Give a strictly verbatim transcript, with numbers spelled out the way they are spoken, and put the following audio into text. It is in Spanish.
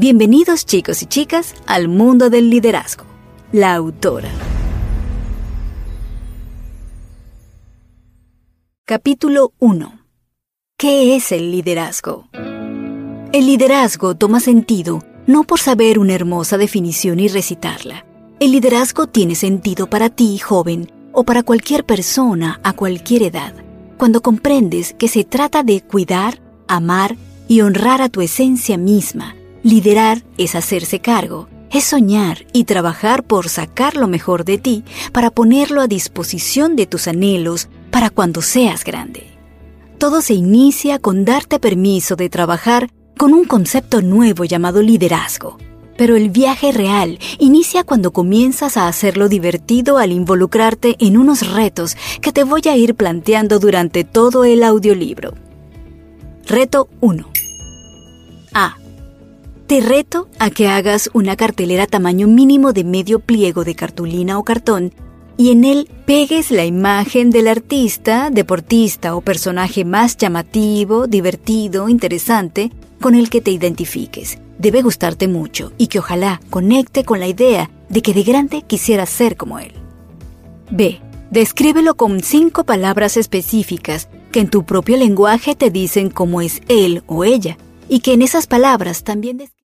Bienvenidos chicos y chicas al mundo del liderazgo. La autora. Capítulo uno. ¿Qué es el liderazgo? El liderazgo toma sentido no por saber una hermosa definición y recitarla. El liderazgo tiene sentido para ti, joven, o para cualquier persona a cualquier edad, cuando comprendes que se trata de cuidar, amar y honrar a tu esencia misma. Liderar es hacerse cargo, es soñar y trabajar por sacar lo mejor de ti para ponerlo a disposición de tus anhelos para cuando seas grande. Todo se inicia con darte permiso de trabajar con un concepto nuevo llamado liderazgo. Pero el viaje real inicia cuando comienzas a hacerlo divertido al involucrarte en unos retos que te voy a ir planteando durante todo el audiolibro. Reto uno. A. Te reto a que hagas una cartelera tamaño mínimo de medio pliego de cartulina o cartón y en él pegues la imagen del artista, deportista o personaje más llamativo, divertido, interesante con el que te identifiques. Debe gustarte mucho y que ojalá conecte con la idea de que de grande quisieras ser como él. B. Descríbelo con cinco palabras específicas que en tu propio lenguaje te dicen cómo es él o ella y que en esas palabras también describen